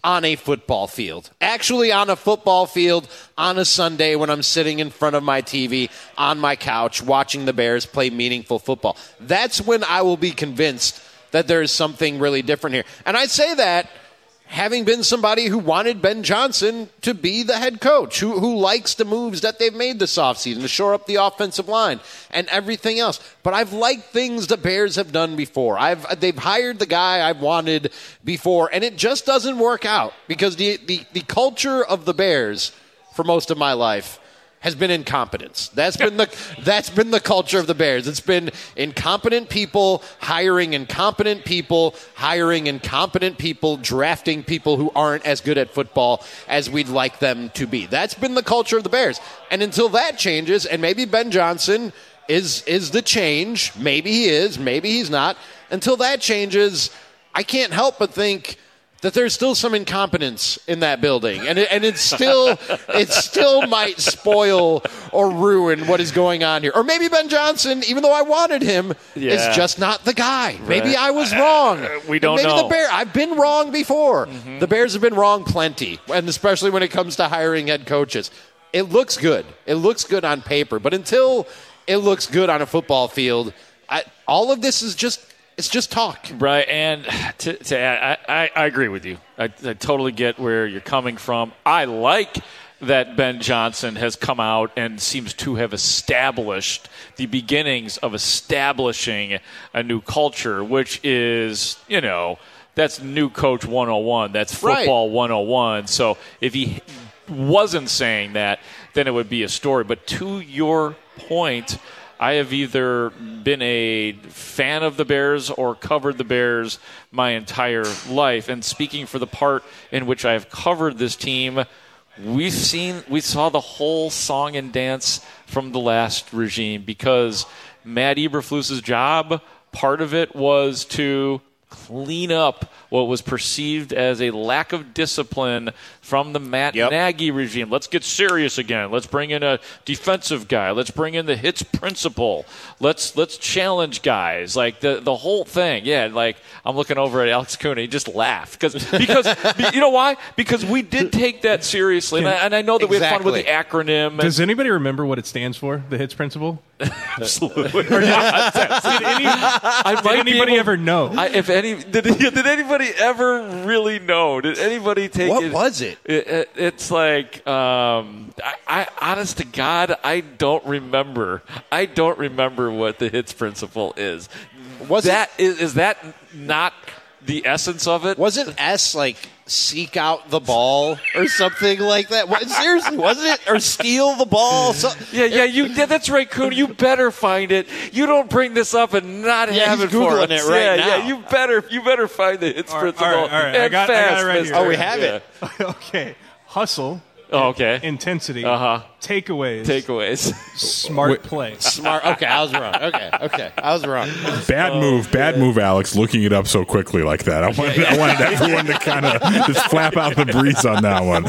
Speaker 10: on a football field. Actually on a football field on a Sunday when I'm sitting in front of my T V on my couch watching the Bears play meaningful football. That's when I will be convinced that there is something really different here. And I say that having been somebody who wanted Ben Johnson to be the head coach, who, who likes the moves that they've made this offseason to shore up the offensive line and everything else. But I've liked things the Bears have done before. I've They've hired the guy I've wanted before, and it just doesn't work out because the, the, the culture of the Bears for most of my life has been incompetence. That's been the that's been the culture of the Bears. It's been incompetent people hiring incompetent people, hiring incompetent people, drafting people who aren't as good at football as we'd like them to be. That's been the culture of the Bears. And until that changes, and maybe Ben Johnson is is the change, maybe he is, maybe he's not. Until that changes, I can't help but think that there's still some incompetence in that building, and it, and it's still it still might spoil or ruin what is going on here. Or maybe Ben Johnson, even though I wanted him,
Speaker 9: Yeah.
Speaker 10: is just not the guy.
Speaker 9: Right.
Speaker 10: Maybe I was wrong.
Speaker 9: Uh, we don't
Speaker 10: maybe
Speaker 9: know.
Speaker 10: the Bear. I've been wrong before.
Speaker 9: Mm-hmm.
Speaker 10: The Bears have been wrong plenty, and especially when it comes to hiring head coaches. It looks good. It looks good on paper, but until it looks good on a football field, I, all of this is just. It's just talk.
Speaker 9: Right, and to, to add, I, I, I agree with you. I, I totally get where you're coming from. I like that Ben Johnson has come out and seems to have established the beginnings of establishing a new culture, which is, you know, that's new coach one oh one. That's football right. one oh one. So if he wasn't saying that, then it would be a story. But to your point, I have either been a fan of the Bears or covered the Bears my entire life. And speaking for the part in which I've covered this team, we've seen, we saw the whole song and dance from the last regime because Matt Eberflus's job, part of it was to clean up what was perceived as a lack of discipline from the Matt yep. Nagy regime. Let's get serious again. Let's bring in a defensive guy. Let's bring in the hits principle. Let's let's challenge guys. Like the the whole thing. Yeah, like I'm looking over at Alex Kuna. He just laughed because because you know why? Because we did take that seriously, and I, and I know that
Speaker 10: exactly.
Speaker 9: we had fun with the acronym.
Speaker 15: Does anybody remember what it stands for? The hits principle.
Speaker 9: Absolutely. Or not. Did, any, I
Speaker 15: did anybody
Speaker 9: able,
Speaker 15: ever know?
Speaker 9: I, if any, did, did anybody ever really know? Did anybody take
Speaker 10: what
Speaker 9: it?
Speaker 10: What was it?
Speaker 9: it, it it's like, um, I, I, honest to God, I don't remember. I don't remember what the hits principle is.
Speaker 10: Was
Speaker 9: that
Speaker 10: it,
Speaker 9: is, is that not the essence of it?
Speaker 10: Wasn't S like seek out the ball or something like that? What, seriously, wasn't it? Or steal the ball? So,
Speaker 9: yeah, yeah, you. Yeah, that's right, Kuhn. You better find it. You don't bring this up and not
Speaker 10: yeah,
Speaker 9: have
Speaker 10: he's
Speaker 9: it for
Speaker 10: Googling
Speaker 9: us.
Speaker 10: it right
Speaker 9: yeah,
Speaker 10: now.
Speaker 9: Yeah, you better. You better find the hits
Speaker 15: all
Speaker 9: principle.
Speaker 15: Right, all right, all right.
Speaker 9: And
Speaker 15: I got,
Speaker 9: fast,
Speaker 15: I got it right here.
Speaker 10: Oh, we have
Speaker 9: yeah.
Speaker 10: it.
Speaker 15: Okay, hustle.
Speaker 9: Oh, okay.
Speaker 15: Intensity.
Speaker 9: Uh-huh.
Speaker 15: Takeaways.
Speaker 9: Takeaways.
Speaker 15: Smart Wait. play.
Speaker 10: Smart. Okay, I was wrong. Okay, okay, I was wrong.
Speaker 16: Bad
Speaker 9: oh,
Speaker 16: move. Bad move, Alex. Looking it up so quickly like that. I wanted, I wanted everyone to kind of just flap out the breeze on that one.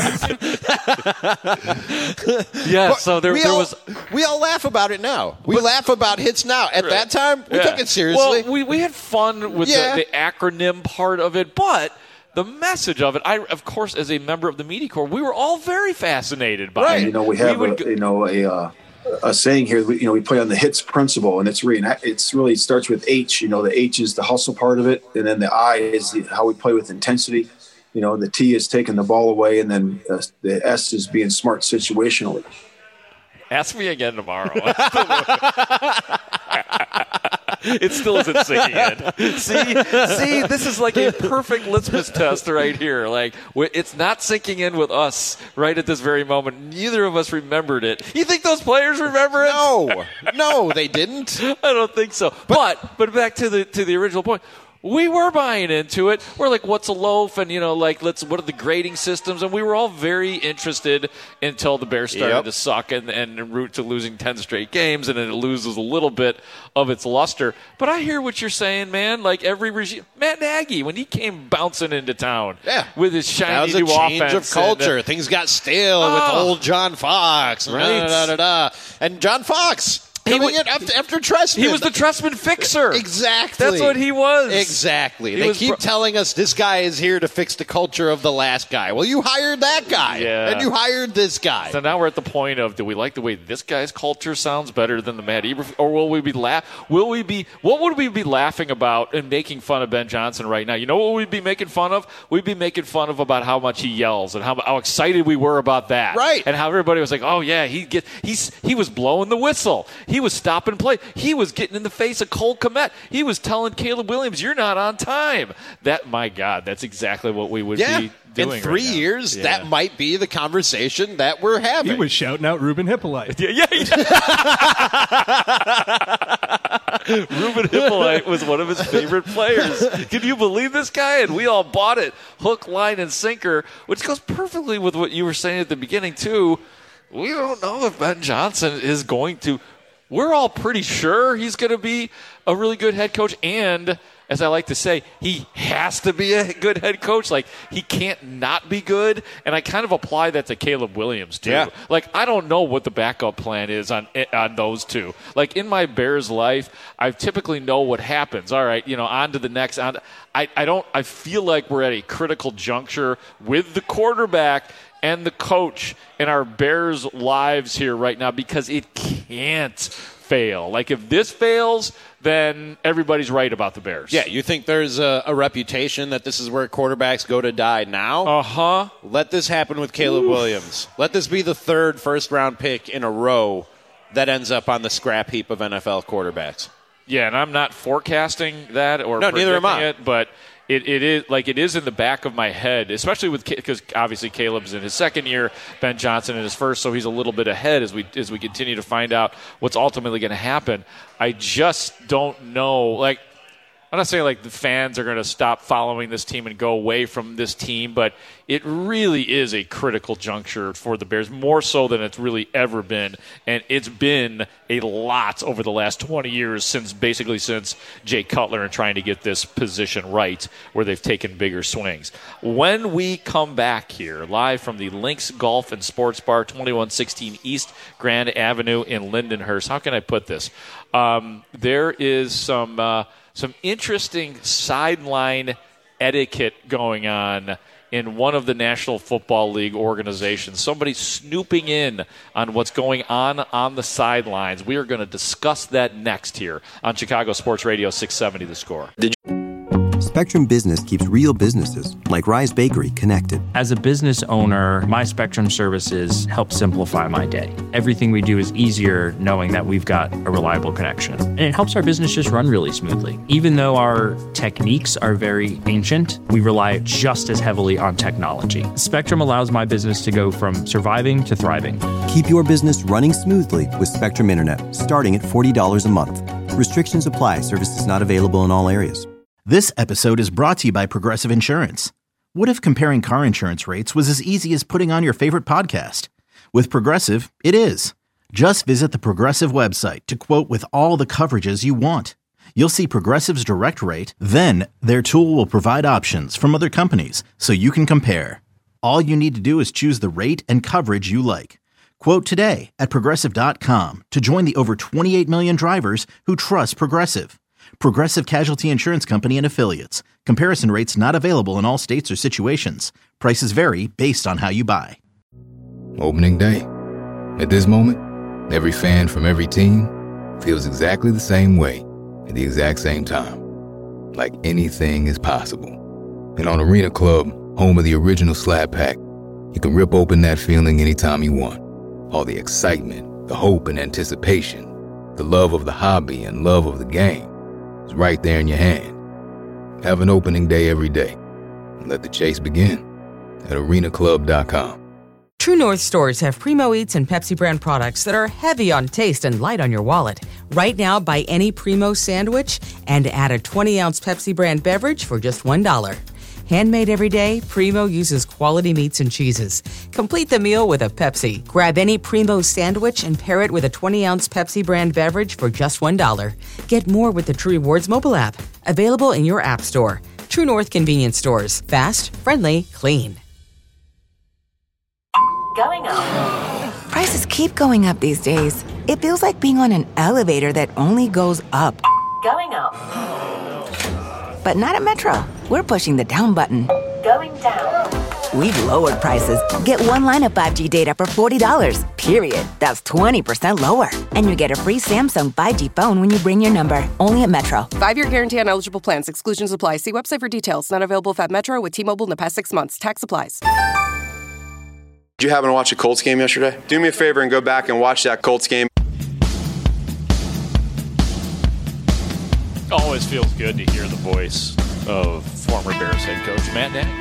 Speaker 9: yeah. But so there,
Speaker 10: we
Speaker 9: there
Speaker 10: all,
Speaker 9: was.
Speaker 10: We all laugh about it now. We but, laugh about hits now. At right. that time, we
Speaker 9: yeah.
Speaker 10: took it seriously.
Speaker 9: Well, we we had fun with
Speaker 10: yeah.
Speaker 9: the, the acronym part of it, but. The message of it, I of course, as a member of the media corps, we were all very fascinated by
Speaker 10: right.
Speaker 9: it.
Speaker 17: You know, we have
Speaker 9: we
Speaker 17: a, you know a uh, a saying here. You know, we play on the hits principle, and it's really it's really starts with H. You know, the H is the hustle part of it, and then the I is the, how we play with intensity. You know, the T is taking the ball away, and then uh, the S is being smart situationally.
Speaker 9: Ask me again tomorrow. It still isn't sinking in. See, see, this is like a perfect litmus test right here. Like, it's not sinking in with us right at this very moment. Neither of us remembered it. You think those players remember it?
Speaker 10: No, no, they didn't.
Speaker 9: I don't think so. But, but, but back to the to the original point. We were buying into it. We're like, what's a loaf? And, you know, like, let's, what are the grading systems? And we were all very interested until the Bears started
Speaker 10: yep.
Speaker 9: to suck and, and en route to losing ten straight games, and then it loses a little bit of its luster. But I hear what you're saying, man. Like, every regime, Matt Nagy, when he came bouncing into town
Speaker 10: yeah.
Speaker 9: with his shiny
Speaker 10: that was a
Speaker 9: new
Speaker 10: change
Speaker 9: offense.
Speaker 10: of culture.
Speaker 9: And,
Speaker 10: Things got stale
Speaker 9: oh,
Speaker 10: with old John Fox.
Speaker 9: Right.
Speaker 10: Da, da, da, da. And John Fox, Coming in after, after Trestman.
Speaker 9: He was the Trestman fixer.
Speaker 10: Exactly.
Speaker 9: That's what he was.
Speaker 10: Exactly.
Speaker 9: He
Speaker 10: they
Speaker 9: was
Speaker 10: keep
Speaker 9: bro-
Speaker 10: telling us this guy is here to fix the culture of the last guy. Well, you hired that guy.
Speaker 9: Yeah.
Speaker 10: And you hired this guy.
Speaker 9: So now we're at the point of, do we like the way this guy's culture sounds better than the Matt Eberflus, or will we be laugh? Will we be? What would we be laughing about and making fun of Ben Johnson right now? You know what we'd be making fun of? We'd be making fun of about how much he yells and how, how excited we were about that,
Speaker 10: right?
Speaker 9: And how everybody was like, "Oh yeah, he get he's he was blowing the whistle, he was stopping play, he was getting in the face of Cole Kmet, he was telling Caleb Williams, you're not on time." That, my God, that's exactly what we would
Speaker 10: yeah.
Speaker 9: be doing.
Speaker 10: In three
Speaker 9: right now.
Speaker 10: years,
Speaker 9: yeah.
Speaker 10: that might be the conversation that we're having.
Speaker 15: He was shouting out Ruben Hippolyte.
Speaker 9: Yeah, yeah. Ruben Hippolyte was one of his favorite players. Can you believe this guy? And we all bought it, hook, line, and sinker, which goes perfectly with what you were saying at the beginning, too. We don't know if Ben Johnson is going to – we're all pretty sure he's going to be a really good head coach, and – as I like to say, he has to be a good head coach. Like, he can't not be good. And I kind of apply that to Caleb Williams, too.
Speaker 10: Yeah.
Speaker 9: Like, I don't know what the backup plan is on on those two. Like, in my Bears life, I typically know what happens. All right, you know, on to the next. On to, I, I don't. I feel like we're at a critical juncture with the quarterback and the coach in our Bears' lives here right now, because it can't fail. Like, if this fails, then everybody's right about the Bears.
Speaker 10: Yeah, you think there's a, a reputation that this is where quarterbacks go to die now?
Speaker 9: Uh-huh.
Speaker 10: Let this happen with Caleb Oof. Williams. Let this be the third first-round pick in a row that ends up on the scrap heap of N F L quarterbacks.
Speaker 9: Yeah, and I'm not forecasting that or
Speaker 10: no, neither am I.
Speaker 9: It, but it, it is like it is in the back of my head, especially with because obviously Caleb's in his second year, Ben Johnson in his first, so he's a little bit ahead as we as we continue to find out what's ultimately going to happen. I just don't know. Like, I'm not saying like the fans are going to stop following this team and go away from this team, but it really is a critical juncture for the Bears, more so than it's really ever been. And it's been a lot over the last twenty years, since basically since Jay Cutler and trying to get this position right, where they've taken bigger swings. When we come back here, live from the Lynx Golf and Sports Bar, twenty-one sixteen East Grand Avenue in Lindenhurst. How can I put this? Um, there is some uh, some interesting sideline etiquette going on in one of the National Football League organizations. Somebody snooping in on what's going on on the sidelines. We are going to discuss that next here on Chicago Sports Radio six seventy The Score.
Speaker 1: Spectrum Business keeps real businesses, like Rise Bakery, connected.
Speaker 18: As a business owner, my Spectrum services help simplify my day. Everything we do is easier knowing that we've got a reliable connection. And it helps our business just run really smoothly. Even though our techniques are very ancient, we rely just as heavily on technology. Spectrum allows my business to go from surviving to thriving.
Speaker 1: Keep your business running smoothly with Spectrum Internet, starting at forty dollars a month. Restrictions apply. Services not available in all areas.
Speaker 3: This episode is brought to you by Progressive Insurance. What if comparing car insurance rates was as easy as putting on your favorite podcast? With Progressive, it is. Just visit the Progressive website to quote with all the coverages you want. You'll see Progressive's direct rate, then their tool will provide options from other companies so you can compare. All you need to do is choose the rate and coverage you like. Quote today at Progressive dot com to join the over twenty-eight million drivers who trust Progressive. Progressive Casualty Insurance Company and Affiliates. Comparison rates not available in all states or situations. Prices vary based on how you buy.
Speaker 4: Opening day. At this moment, every fan from every team feels exactly the same way at the exact same time. Like anything is possible. And on Arena Club, home of the original Slab Pack, you can rip open that feeling anytime you want. All the excitement, the hope and anticipation, the love of the hobby and love of the game. It's right there in your hand. Have an opening day every day. And let the chase begin at arena club dot com.
Speaker 11: True North stores have Primo Eats and Pepsi brand products that are heavy on taste and light on your wallet. Right now, buy any Primo sandwich and add a twenty-ounce Pepsi brand beverage for just one dollar. Handmade every day, Primo uses quality meats and cheeses. Complete the meal with a Pepsi. Grab any Primo sandwich and pair it with a twenty-ounce Pepsi brand beverage for just one dollar. Get more with the True Rewards mobile app. Available in your app store. True North convenience stores. Fast, friendly, clean.
Speaker 12: Going up. Prices keep going up these days. it feels like being on an elevator that only goes up.
Speaker 19: Going up.
Speaker 12: But not at Metro. We're pushing the down button.
Speaker 19: Going down.
Speaker 12: We've lowered prices. Get one line of five G data for forty dollars, period. That's twenty percent lower. And you get a free Samsung five G phone when you bring your number. Only at Metro.
Speaker 13: Five-year guarantee on eligible plans. Exclusions apply. See website for details. Not available at Metro with T-Mobile in the past six months. Tax applies.
Speaker 20: Did you happen to watch a Colts game yesterday? Do me a favor and go back and watch that Colts game.
Speaker 9: Always feels good to hear the voice of former Bears head coach Matt Nagy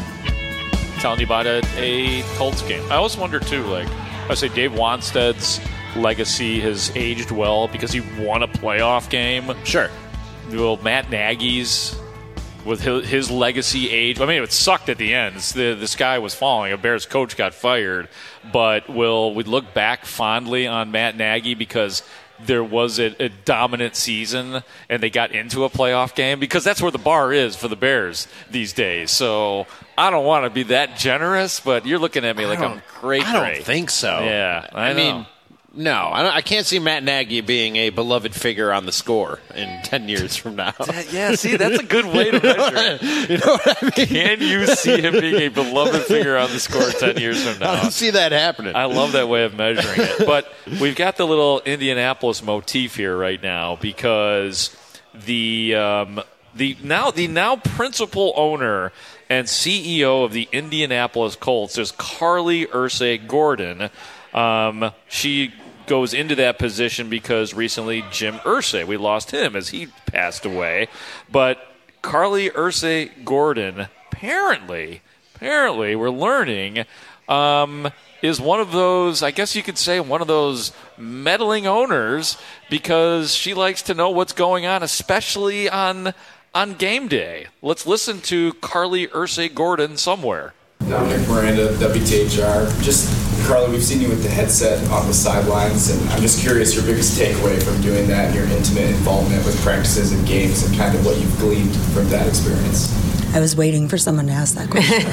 Speaker 9: telling you about a, a Colts game. I always wonder, too, like, I say Dave Wanstead's legacy has aged well because he won a playoff game.
Speaker 10: Sure.
Speaker 9: Well, Matt Nagy's, with his, his legacy age, I mean, it sucked at the end. The, the sky was falling. A Bears coach got fired. But will we look back fondly on Matt Nagy because there was a, a dominant season and they got into a playoff game? Because that's where the bar is for the Bears these days. So I don't want to be that generous, but you're looking at me like I'm great.
Speaker 10: I don't
Speaker 9: great.
Speaker 10: think so.
Speaker 9: Yeah, I,
Speaker 10: I
Speaker 9: know.
Speaker 10: mean, no, I, don't, I can't see Matt Nagy being a beloved figure on the score in ten years from now.
Speaker 9: Yeah, see, that's a good way to measure it.
Speaker 10: You know what I mean?
Speaker 9: Can you see him being a beloved figure on the score ten years from now?
Speaker 10: I don't see that happening.
Speaker 9: I love that way of measuring it. But we've got the little Indianapolis motif here right now because the um, the now the now principal owner and C E O of the Indianapolis Colts is Carly Ursay Gordon. Um, she goes into that position because recently Jim Irsay, we lost him as he passed away. But Carly Ursay Gordon, apparently, apparently we're learning, um, is one of those, I guess you could say, one of those meddling owners because she likes to know what's going on, especially on on game day. Let's listen to Carly Ursay Gordon somewhere.
Speaker 21: Dominic Miranda, W T H R. Just, Carly, we've seen you with the headset on the sidelines, and I'm just curious your biggest takeaway from doing that and your intimate involvement with practices and games and kind of what you've gleaned from that experience.
Speaker 22: I was waiting for someone to ask that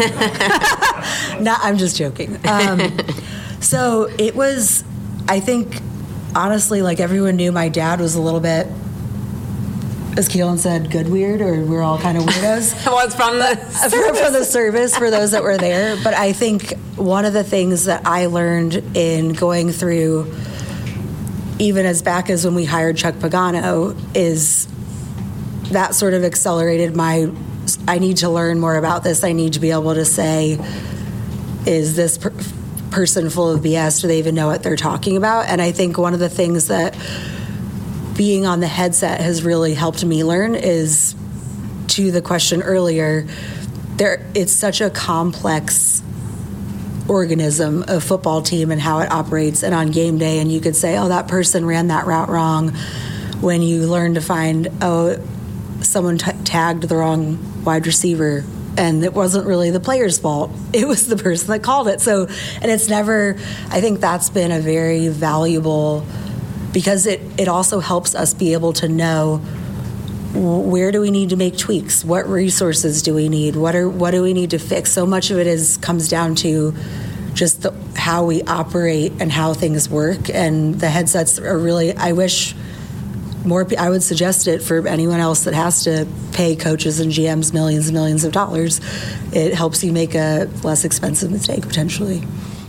Speaker 22: question. No, I'm just joking. Um, so it was, I think, honestly, like everyone knew my dad was a little bit, as Keelan said, good weird, or we're all kind of weirdos.
Speaker 23: What's from the
Speaker 22: service. From the service for those that were there. But I think one of the things that I learned in going through, even as back as when we hired Chuck Pagano, is that sort of accelerated my, I need to learn more about this. I need to be able to say, is this per- person full of B S? Do they even know what they're talking about? And I think one of the things that being on the headset has really helped me learn is, to the question earlier, there it's such a complex organism, a football team and how it operates, and on game day, and you could say, oh, that person ran that route wrong, when you learn to find, oh, someone t- tagged the wrong wide receiver, and it wasn't really the player's fault. It was the person that called it. So, and it's never, I think that's been a very valuable, because it, it also helps us be able to know where do we need to make tweaks, what resources do we need, what are what do we need to fix. So much of it is comes down to just the, how we operate and how things work. And the headsets are really, I wish more, I would suggest it for anyone else that has to pay coaches and G Ms millions and millions of dollars. It helps you make a less expensive mistake potentially.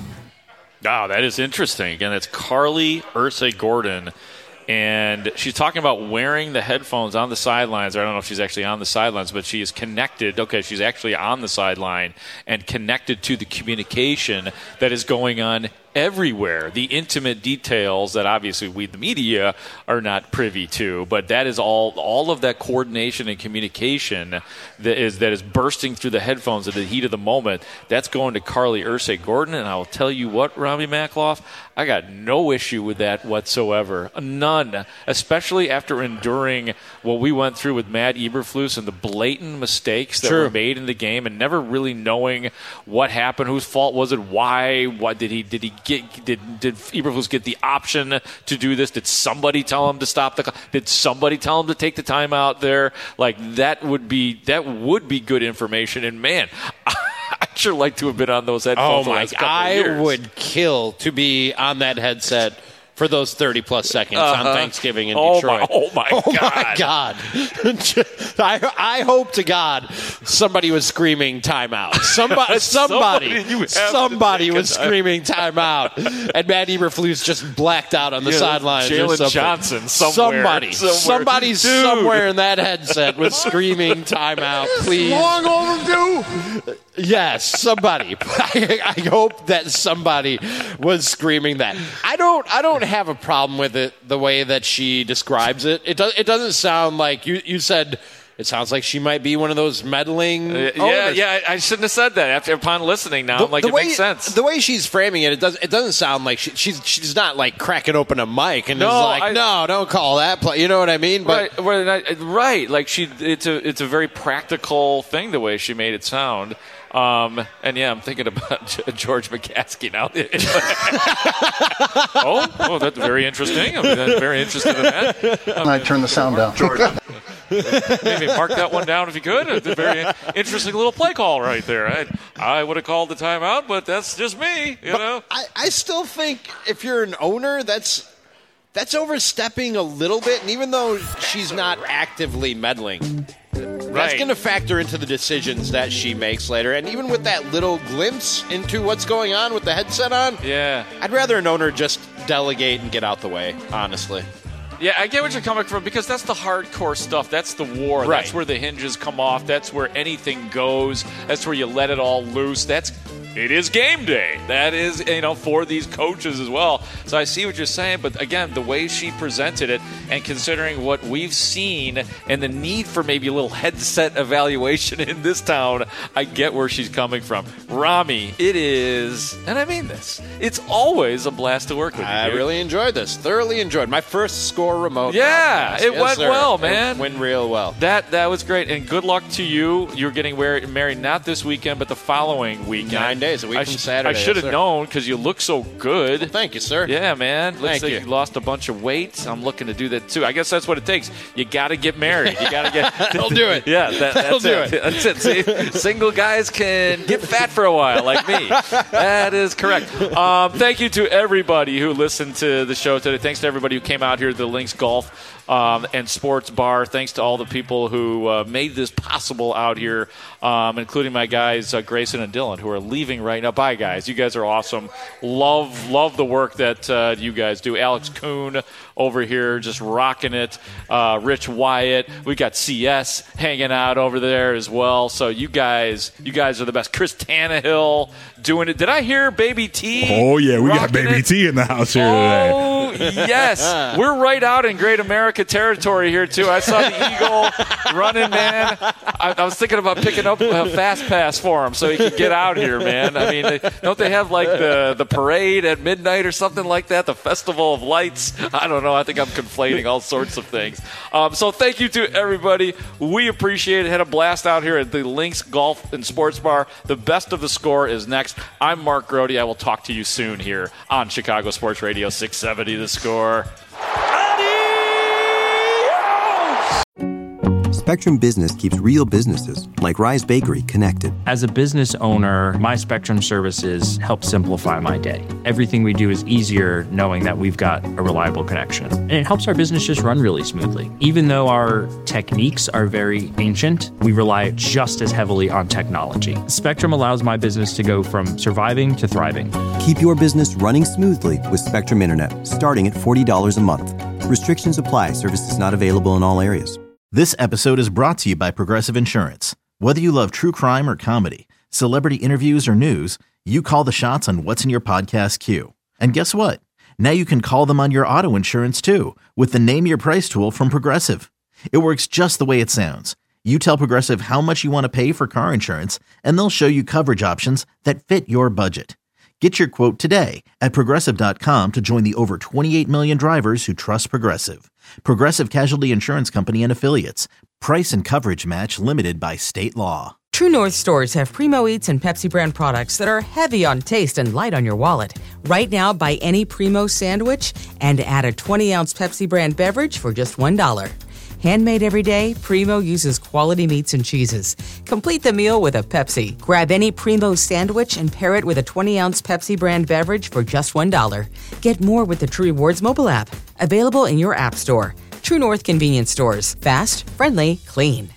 Speaker 9: Wow, that is interesting. Again, that's Carly Ursay Gordon, and she's talking about wearing the headphones on the sidelines. I don't know if she's actually on the sidelines, but she is connected. Okay, she's actually on the sideline and connected to the communication that is going on everywhere. The intimate details that obviously we, the media, are not privy to, but that is all all of that coordination and communication that is that is bursting through the headphones at the heat of the moment. That's going to Carly Ursay Gordon, and I will tell you what, Robbie Makloff, I got no issue with that whatsoever. None, especially after enduring what we went through with Matt Eberflus and the blatant mistakes that
Speaker 10: True.
Speaker 9: were made in the game, and never really knowing what happened, whose fault was it, why, what did he did he get, did did Eberflus get the option to do this? Did somebody tell him to stop the? Did somebody tell him to take the time out there? Like that would be that would be good information. And man, I'd sure like to have been on those headphones.
Speaker 10: Oh my!
Speaker 9: The last couple
Speaker 10: I
Speaker 9: of years.
Speaker 10: would kill to be on that headset for those thirty plus seconds
Speaker 9: Uh-huh.
Speaker 10: on Thanksgiving in
Speaker 9: Oh
Speaker 10: Detroit.
Speaker 9: my- oh my
Speaker 10: oh
Speaker 9: God.
Speaker 10: my God. I, I hope to God somebody was screaming timeout. Somebody, somebody,
Speaker 9: Somebody, you have to
Speaker 10: somebody
Speaker 9: take a
Speaker 10: was
Speaker 9: time-
Speaker 10: screaming timeout. And Matt Eberflus just blacked out on the
Speaker 9: Yeah,
Speaker 10: sidelines. or
Speaker 9: Jalen
Speaker 10: something.
Speaker 9: Johnson somewhere.
Speaker 10: Somebody,
Speaker 9: Somewhere.
Speaker 10: somebody
Speaker 9: Dude.
Speaker 10: somewhere in that headset was screaming timeout, please.
Speaker 16: Long overdue.
Speaker 10: Yes, somebody. I, I hope that somebody was screaming that. I don't. I don't have a problem with it the way that she describes it. It does. It doesn't sound like you. You said it sounds like she might be one of those meddling.
Speaker 9: Uh, yeah,
Speaker 10: owners.
Speaker 9: yeah. I shouldn't have said that. After upon listening, now
Speaker 10: The,
Speaker 9: I'm like,
Speaker 10: the
Speaker 9: it
Speaker 10: way,
Speaker 9: makes sense.
Speaker 10: The way she's framing it, it does. It doesn't sound like she, she's. She's not like cracking open a mic and
Speaker 9: No,
Speaker 10: is like,
Speaker 9: I-
Speaker 10: no, don't call that play. You know what I mean? But
Speaker 9: right, right, right. Like she, it's a, it's a very practical thing the way she made it sound. Um, and yeah, I'm thinking about George McCaskey now. oh, oh, that's very interesting. I'm very interested in that. Um,
Speaker 6: I turn the sound down.
Speaker 9: George, maybe mark that one down if you could. It's a very interesting little play call right there. I, I would have called the timeout, but that's just me. You
Speaker 10: But
Speaker 9: know.
Speaker 10: I, I still think if you're an owner, that's that's overstepping a little bit. And even though she's not actively meddling, that's
Speaker 9: Right.
Speaker 10: going to factor into the decisions that she makes later. And even with that little glimpse into what's going on with the headset on,
Speaker 9: Yeah.
Speaker 10: I'd rather an owner just delegate and get out the way, honestly.
Speaker 9: Yeah, I get what you're coming from because that's the hardcore stuff. That's the war.
Speaker 10: Right.
Speaker 9: That's where the hinges come off. That's where anything goes. That's where you let it all loose. That's it is game day. That is, you know, for these coaches as well. So I see what you're saying, but again, the way she presented it and considering what we've seen and the need for maybe a little headset evaluation in this town, I get where she's coming from. Rami, it is, and I mean this, it's always a blast to work with you.
Speaker 10: I
Speaker 9: dude.
Speaker 10: really enjoyed this. Thoroughly enjoyed. My first score remote.
Speaker 9: Yeah,
Speaker 10: podcast.
Speaker 9: it
Speaker 10: Yes,
Speaker 9: went
Speaker 10: sir.
Speaker 9: well,
Speaker 10: It
Speaker 9: man.
Speaker 10: went real well.
Speaker 9: That that was great, and good luck to you. You're getting mar- married not this weekend, but the following weekend.
Speaker 10: Nine days, a week
Speaker 9: I
Speaker 10: from
Speaker 9: sh-
Speaker 10: Saturday,
Speaker 9: I should
Speaker 10: yes,
Speaker 9: have
Speaker 10: sir.
Speaker 9: known because you look so good.
Speaker 10: Well, thank you, sir.
Speaker 9: Yeah, man. Looks
Speaker 10: Thank
Speaker 9: like
Speaker 10: you.
Speaker 9: you lost a bunch of weight. I'm looking to do that too. I guess that's what it takes. You got to get married. You got to get.
Speaker 10: I'll do it.
Speaker 9: Yeah, that,
Speaker 10: I'll
Speaker 9: that's
Speaker 10: do
Speaker 9: it. That's it. See, single guys can get fat for a while, like me. That is correct. Um, thank you to everybody who listened to the show today. Thanks to everybody who came out here to the Lynx Golf um, and Sports Bar. Thanks to all the people who uh, made this possible out here, um, including my guys uh, Grayson and Dylan, who are leaving right now. Bye, guys. You guys are awesome. Love, love the work that uh, you guys do. Alex Kuhn over here just rocking it. Uh, Rich Wyatt. We got C S hanging out over there as well. So you guys, you guys are the best. Chris Tannehill doing it. Did I hear Baby T?
Speaker 16: Oh, yeah. We got
Speaker 9: rocking
Speaker 16: Baby
Speaker 9: it?
Speaker 16: T in the house here today.
Speaker 9: Oh, yes. We're right out in Great America territory here, too. I saw the Eagle running, man. I, I was thinking about picking up a fast pass for him so he could get out here, man. I mean, they, don't they have, like, the, the parade at midnight or something like that? The Festival of Lights? I don't know. I think I'm conflating all sorts of things. Um, so thank you to everybody. We appreciate it. Had a blast out here at the Lynx Golf and Sports Bar. The best of the score is next. I'm Mark Grody. I will talk to you soon here on Chicago Sports Radio six seventy The Score.
Speaker 1: Spectrum Business keeps real businesses, like Rise Bakery, connected.
Speaker 18: As a business owner, my Spectrum services help simplify my day. Everything we do is easier knowing that we've got a reliable connection. And it helps our business just run really smoothly. Even though our techniques are very ancient, we rely just as heavily on technology. Spectrum allows my business to go from surviving to thriving.
Speaker 1: Keep your business running smoothly with Spectrum Internet, starting at forty dollars a month. Restrictions apply. Services not available in all areas.
Speaker 3: This episode is brought to you by Progressive Insurance. Whether you love true crime or comedy, celebrity interviews or news, you call the shots on what's in your podcast queue. And guess what? Now you can call them on your auto insurance too with the Name Your Price tool from Progressive. It works just the way it sounds. You tell Progressive how much you want to pay for car insurance, and they'll show you coverage options that fit your budget. Get your quote today at Progressive dot com to join the over twenty-eight million drivers who trust Progressive. Progressive Casualty Insurance Company and Affiliates. Price and coverage match limited by state law.
Speaker 11: True North stores have Primo Eats and Pepsi brand products that are heavy on taste and light on your wallet. Right now, buy any Primo sandwich and add a twenty ounce Pepsi brand beverage for just one dollar. Handmade every day, Primo uses quality meats and cheeses. Complete the meal with a Pepsi. Grab any Primo sandwich and pair it with a twenty-ounce Pepsi brand beverage for just one dollar. Get more with the True Rewards mobile app. Available in your app store. True North Convenience Stores. Fast, friendly, clean.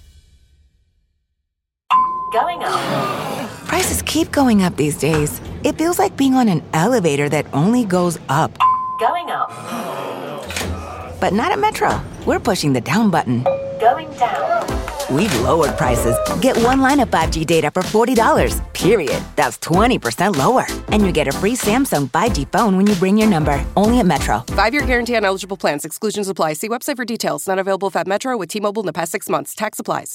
Speaker 19: Going up.
Speaker 12: Prices keep going up these days. It feels like being on an elevator that only goes up.
Speaker 19: Going up.
Speaker 12: But not at Metro. We're pushing the down button.
Speaker 19: Going down.
Speaker 12: We've lowered prices. Get one line of five G data for forty dollars. Period. That's twenty percent lower. And you get a free Samsung five G phone when you bring your number. Only at Metro.
Speaker 13: Five-year guarantee on eligible plans. Exclusions apply. See website for details. Not available at Metro with T-Mobile in the past six months. Tax applies.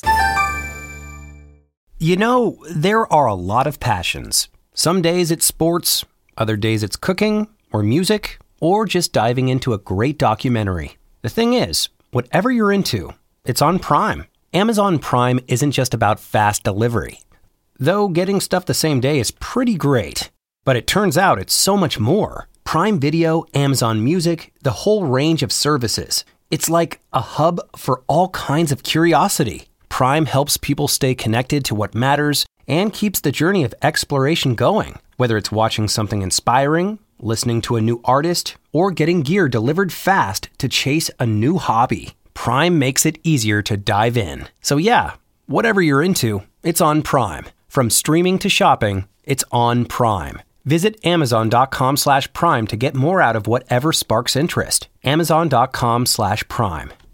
Speaker 6: You know, there are a lot of passions. Some days it's sports, other days it's cooking or music, or just diving into a great documentary. The thing is, whatever you're into, it's on Prime. Amazon Prime isn't just about fast delivery. Though getting stuff the same day is pretty great. But it turns out it's so much more. Prime Video, Amazon Music, the whole range of services. It's like a hub for all kinds of curiosity. Prime helps people stay connected to what matters and keeps the journey of exploration going. Whether it's watching something inspiring, listening to a new artist, or getting gear delivered fast to chase a new hobby, Prime makes it easier to dive in. So yeah, whatever you're into, it's on Prime. From streaming to shopping, it's on Prime. Visit amazon.com slash prime to get more out of whatever sparks interest. Amazon.com slash prime.